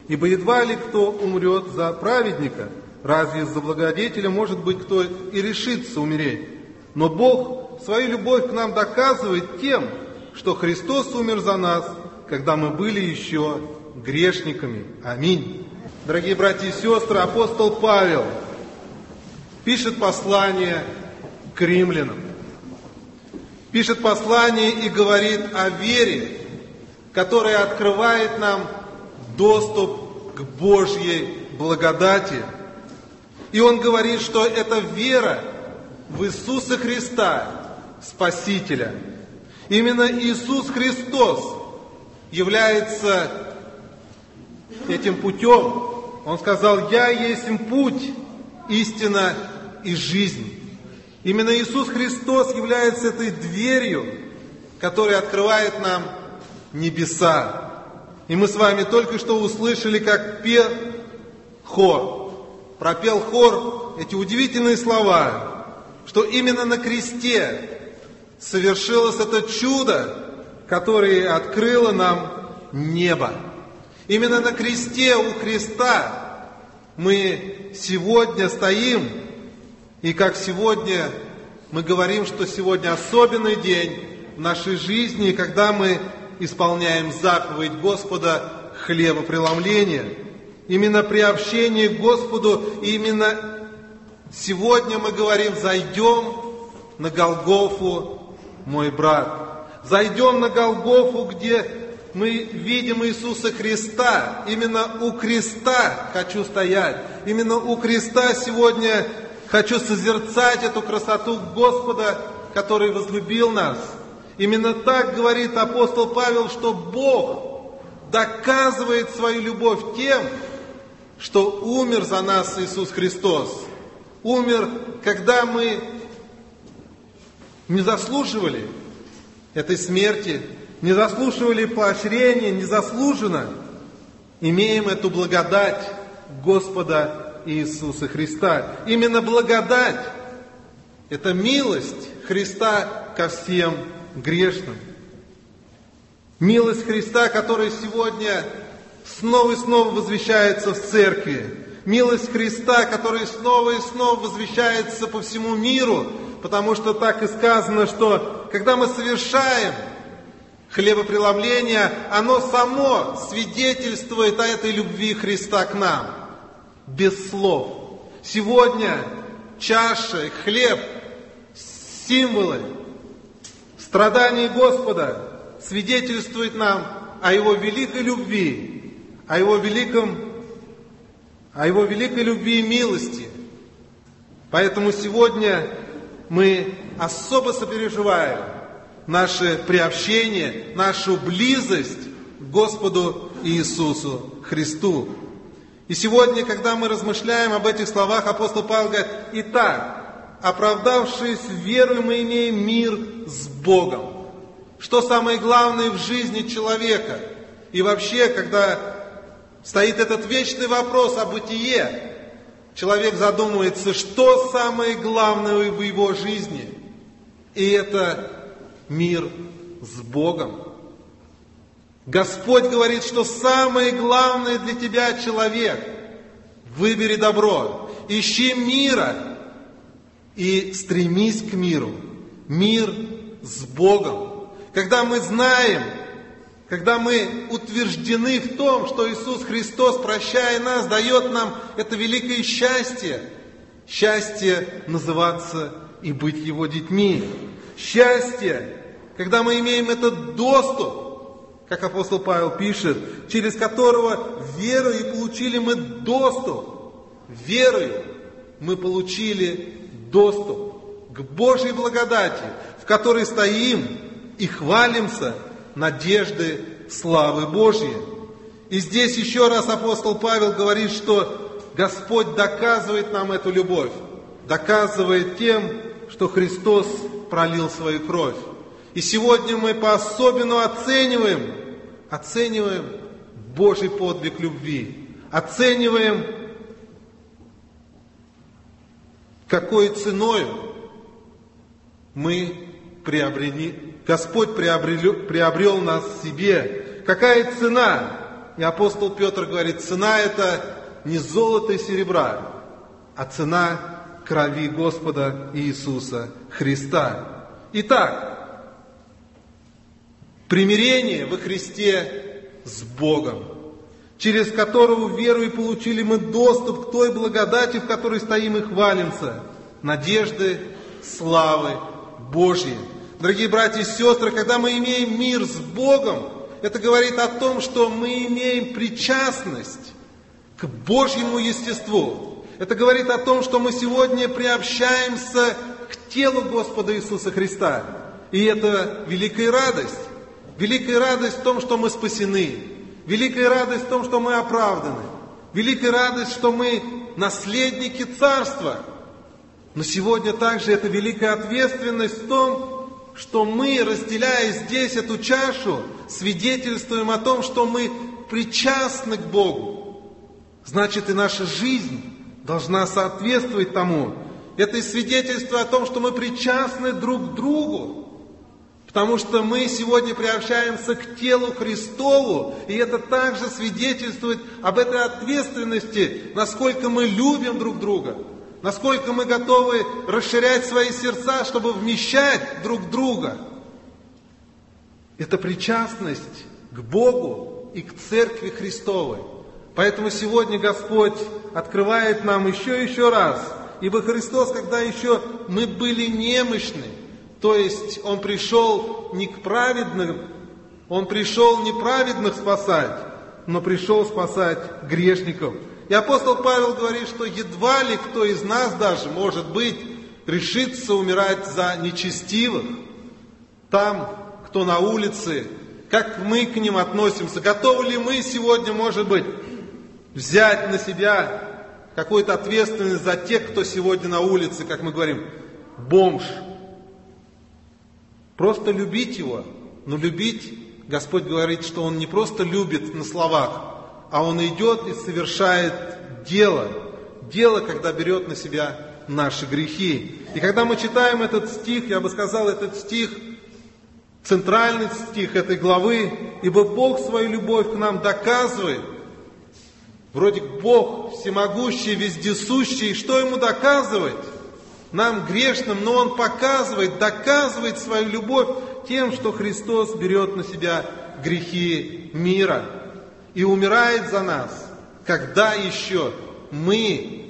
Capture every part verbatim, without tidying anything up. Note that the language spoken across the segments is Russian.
Ибо едва ли кто умрет за праведника, разве из-за благодетеля, может быть, кто и решится умереть. Но Бог свою любовь к нам доказывает тем, что Христос умер за нас, когда мы были еще грешниками. Аминь. Дорогие братья и сестры, апостол Павел пишет послание к римлянам. Пишет послание и говорит о вере, которая открывает нам доступ к Божьей благодати. И он говорит, что это вера в Иисуса Христа, Спасителя. Именно Иисус Христос является этим путем. Он сказал: «Я есть путь, истина и жизнь». Именно Иисус Христос является этой дверью, которая открывает нам небеса. И мы с вами только что услышали, как пел хор. Пропел хор эти удивительные слова, что именно на кресте совершилось это чудо, которое открыло нам небо. Именно на кресте, у креста мы сегодня стоим, и как сегодня мы говорим, что сегодня особенный день в нашей жизни, когда мы исполняем заповедь Господа хлебопреломления. Именно при общении к Господу, именно сегодня мы говорим: «Зайдем на Голгофу, мой брат». Зайдем на Голгофу, где мы видим Иисуса Христа. Именно у креста хочу стоять. Именно у креста сегодня хочу созерцать эту красоту Господа, который возлюбил нас. Именно так говорит апостол Павел, что Бог доказывает свою любовь тем, что умер за нас Иисус Христос. Умер, когда мы не заслуживали этой смерти, не заслуживали поощрения, незаслуженно имеем эту благодать Господа Иисуса Христа. Именно благодать – это милость Христа ко всем грешным. Милость Христа, которая сегодня снова и снова возвещается в церкви. Милость Христа, которая снова и снова возвещается по всему миру, потому что так и сказано, что когда мы совершаем хлебопреломление, оно само свидетельствует о этой любви Христа к нам, без слов. Сегодня чаша, хлеб, символы страданий Господа свидетельствуют нам о Его великой любви, о Его великом, о Его великой любви и милости. Поэтому сегодня мы особо сопереживаем наше приобщение, нашу близость к Господу Иисусу Христу. И сегодня, когда мы размышляем об этих словах, апостол Павел говорит: «Итак, оправдавшись верой, мы имеем мир с Богом». Что самое главное в жизни человека? И вообще, когда стоит этот вечный вопрос о бытие, человек задумывается, что самое главное в его жизни. И это мир с Богом. Господь говорит, что самое главное для тебя, человек, выбери добро, ищи мира и стремись к миру. Мир с Богом. Когда мы знаем, когда мы утверждены в том, что Иисус Христос, прощая нас, дает нам это великое счастье. Счастье называться и быть Его детьми. Счастье, когда мы имеем этот доступ, как апостол Павел пишет, через которого верою получили мы доступ. Верою мы получили доступ к Божьей благодати, в которой стоим и хвалимся надежды славы Божьей. И здесь еще раз апостол Павел говорит, что Господь доказывает нам эту любовь, доказывает тем, что Христос пролил свою кровь. И сегодня мы по-особенному оцениваем, оцениваем Божий подвиг любви, оцениваем, какой ценою мы приобрели, Господь приобрел, приобрел нас в себе. Какая цена И апостол Петр говорит, цена это не золото и серебра, а цена крови Господа Иисуса Христа. Итак, примирение во Христе с Богом, через которого веру и получили мы доступ к той благодати, в которой стоим и хвалимся, надежды, славы Божьей. Дорогие братья и сестры, когда мы имеем мир с Богом, это говорит о том, что мы имеем причастность к Божьему естеству. Это говорит о том, что мы сегодня приобщаемся к телу Господа Иисуса Христа. И это великая радость. Великая радость в том, что мы спасены. Великая радость в том, что мы оправданы. Великая радость, что мы наследники Царства. Но сегодня также это великая ответственность в том, что мы, разделяя здесь эту чашу, свидетельствуем о том, что мы причастны к Богу. Значит, и наша жизнь должна соответствовать тому. Это и свидетельство о том, что мы причастны друг к другу. Потому что мы сегодня приобщаемся к телу Христову, и это также свидетельствует об этой ответственности, насколько мы любим друг друга, насколько мы готовы расширять свои сердца, чтобы вмещать друг друга. Это причастность к Богу и к Церкви Христовой. Поэтому сегодня Господь открывает нам еще и еще раз. Ибо Христос, когда еще мы были немощны, то есть Он пришел не к праведным, Он пришел не праведных спасать, но пришел спасать грешников. И апостол Павел говорит, что едва ли кто из нас даже, может быть, решится умирать за нечестивых. Там, кто на улице, как мы к ним относимся, готовы ли мы сегодня, может быть, взять на себя какую-то ответственность за тех, кто сегодня на улице, как мы говорим, бомж. Просто любить его, но любить, Господь говорит, что Он не просто любит на словах, а Он идет и совершает дело. Дело, когда берет на себя наши грехи. И когда мы читаем этот стих, я бы сказал, этот стих, центральный стих этой главы, ибо Бог свою любовь к нам доказывает. Вроде Бог всемогущий, вездесущий, что Ему доказывать? Нам грешным, но Он показывает, доказывает свою любовь тем, что Христос берет на себя грехи мира и умирает за нас, когда еще мы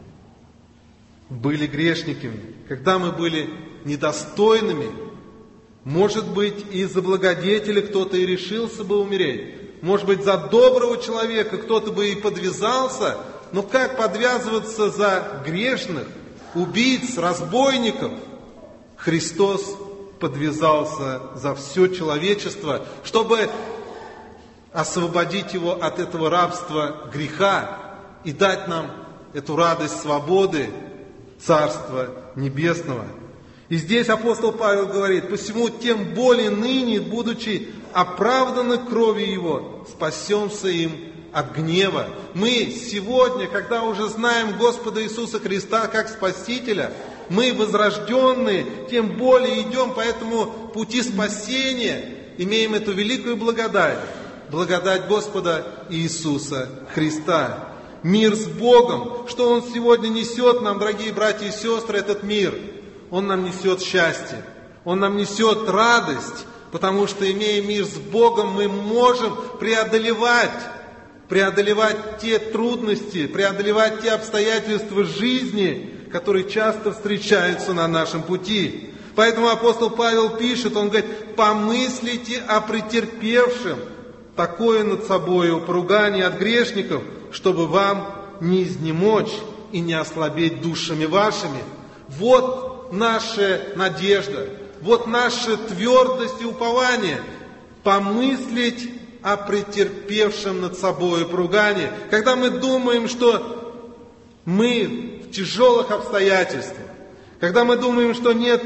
были грешниками, когда мы были недостойными. Может быть, из-за благодетеля кто-то и решился бы умереть. Может быть, за доброго человека кто-то бы и подвязался, но как подвязываться за грешных, убийц, разбойников? Христос подвязался за все человечество, чтобы освободить его от этого рабства греха и дать нам эту радость свободы Царства Небесного. И здесь апостол Павел говорит, посему тем более ныне, будучи оправданы кровью Его, спасемся им от гнева. Мы сегодня, когда уже знаем Господа Иисуса Христа как Спасителя, мы возрожденные, тем более идем по этому пути спасения, имеем эту великую благодать, благодать Господа Иисуса Христа. Мир с Богом, что Он сегодня несет нам, дорогие братья и сестры, этот мир. Он нам несет счастье, Он нам несет радость, потому что, имея мир с Богом, мы можем преодолевать, преодолевать те трудности, преодолевать те обстоятельства жизни, которые часто встречаются на нашем пути. Поэтому апостол Павел пишет, он говорит, помыслите о претерпевшем такое над собою поругание от грешников, чтобы вам не изнемочь и не ослабеть душами вашими. Вот наша надежда, вот наша твердость и упование, помыслить о претерпевшем над собой поругание. Когда мы думаем, что мы в тяжелых обстоятельствах, когда мы думаем, что нет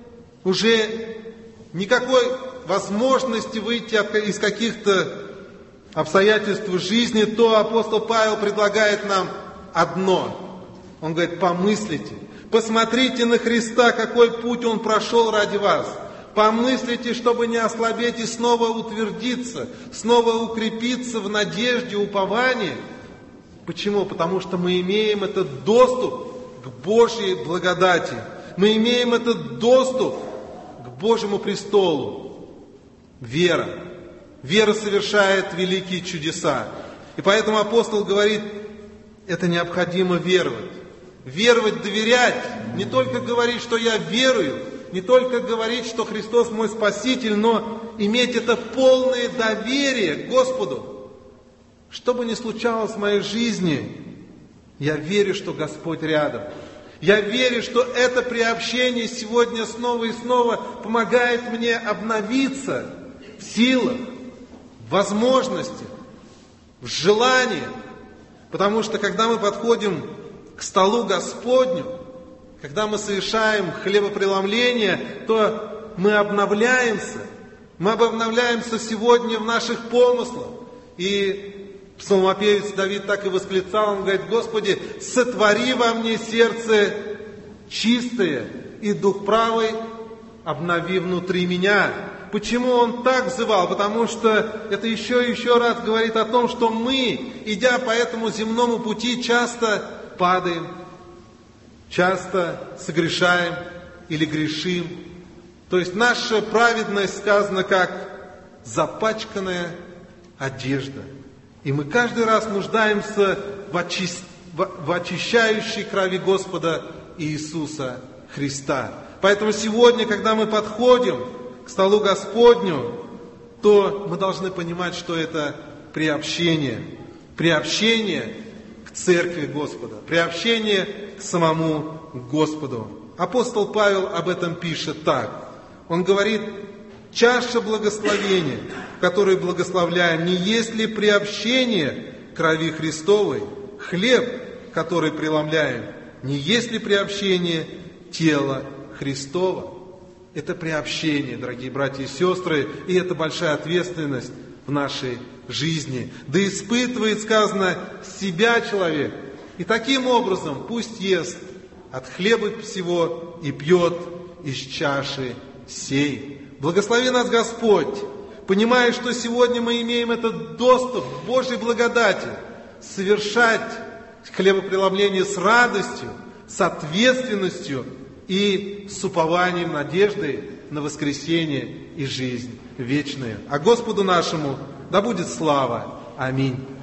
уже никакой возможности выйти из каких-то обстоятельств жизни, то апостол Павел предлагает нам одно. Он говорит, помыслите. Посмотрите на Христа, какой путь Он прошел ради вас. Помыслите, чтобы не ослабеть и снова утвердиться, снова укрепиться в надежде, уповании. Почему? Потому что мы имеем этот доступ к Божьей благодати. Мы имеем этот доступ к Божьему престолу. Вера. Вера совершает великие чудеса. И поэтому апостол говорит, это необходимо веровать. Веровать, доверять. Не только говорить, что я верую, не только говорить, что Христос мой Спаситель, но иметь это полное доверие к Господу. Что бы ни случалось в моей жизни, я верю, что Господь рядом. Я верю, что это приобщение сегодня снова и снова помогает мне обновиться в силах, в возможностях, в желании. Потому что когда мы подходим к столу Господню, когда мы совершаем хлебопреломление, то мы обновляемся. Мы обновляемся сегодня в наших помыслах. И псалмопевец Давид так и восклицал, он говорит: Господи, сотвори во мне сердце чистое, и дух правый обнови внутри меня. Почему он так взывал? Потому что это еще и еще раз говорит о том, что мы, идя по этому земному пути, часто падаем, часто согрешаем или грешим. То есть наша праведность сказана как запачканная одежда. И мы каждый раз нуждаемся в, очи... в очищающей крови Господа Иисуса Христа. Поэтому сегодня, когда мы подходим к столу Господню, то мы должны понимать, что это приобщение. Приобщение к церкви Господа. Приобщение к самому Господу. Апостол Павел об этом пишет так. Он говорит: чаша благословения, которую благословляем, не есть ли приобщение крови Христовой? Хлеб, который преломляем, не есть ли приобщение тела Христова? Это приобщение, дорогие братья и сестры, и это большая ответственность в нашей жизни. Да испытывает, сказано, себя человек. И таким образом пусть ест от хлеба всего и пьет из чаши сей. Благослови нас Господь, понимая, что сегодня мы имеем этот доступ к Божьей благодати, совершать хлебопреломление с радостью, с ответственностью и с упованием, надеждой на воскресение и жизнь вечную. А Господу нашему да будет слава. Аминь.